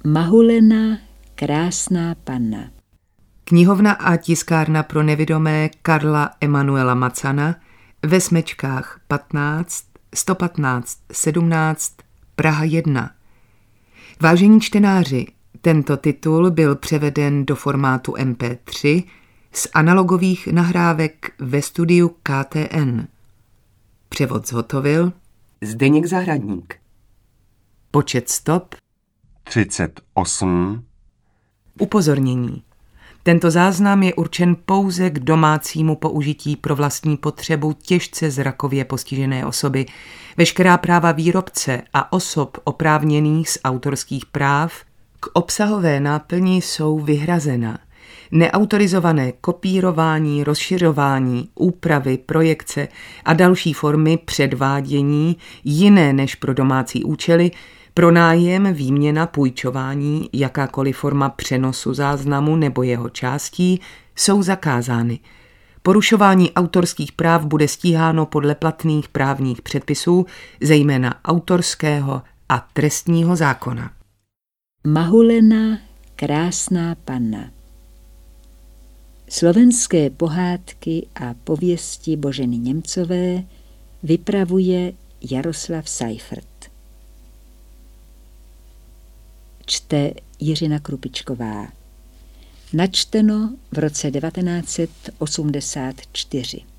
Mahulena, krásná panna. Knihovna a tiskárna pro nevidomé Karla Emanuela Macana ve Smečkách 15, 115 17, Praha 1. Vážení čtenáři, tento titul byl převeden do formátu MP3 z analogových nahrávek ve studiu KTN. Převod zhotovil Zdeněk Zahradník. Počet stop 38. Upozornění. Tento záznam je určen pouze k domácímu použití pro vlastní potřebu těžce zrakově postižené osoby. Veškerá práva výrobce a osob oprávněných z autorských práv k obsahové náplni jsou vyhrazena. Neautorizované kopírování, rozšiřování, úpravy, projekce a další formy předvádění jiné než pro domácí účely, pronájem, výměna, půjčování, jakákoliv forma přenosu záznamu nebo jeho částí jsou zakázány. Porušování autorských práv bude stíháno podle platných právních předpisů, zejména autorského a trestního zákona. Mahulena, krásná panna. Slovenské pohádky a pověsti Boženy Němcové vypravuje Jaroslav Seifert. Čte Jiřina Krupičková. Načteno v roce 1984.